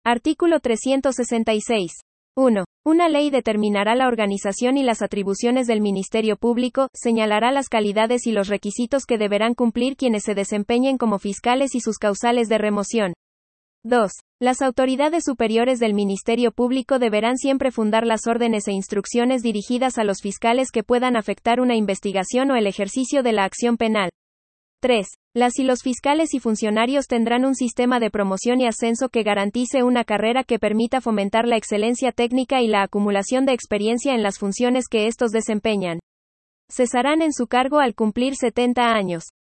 Artículo 366. 1. Una ley determinará la organización y las atribuciones del Ministerio Público, señalará las calidades y los requisitos que deberán cumplir quienes se desempeñen como fiscales y sus causales de remoción. 2. Las autoridades superiores del Ministerio Público deberán siempre fundar las órdenes e instrucciones dirigidas a los fiscales que puedan afectar una investigación o el ejercicio de la acción penal. 3. Las y los fiscales y funcionarios tendrán un sistema de promoción y ascenso que garantice una carrera que permita fomentar la excelencia técnica y la acumulación de experiencia en las funciones que estos desempeñan. Cesarán en su cargo al cumplir 70 años.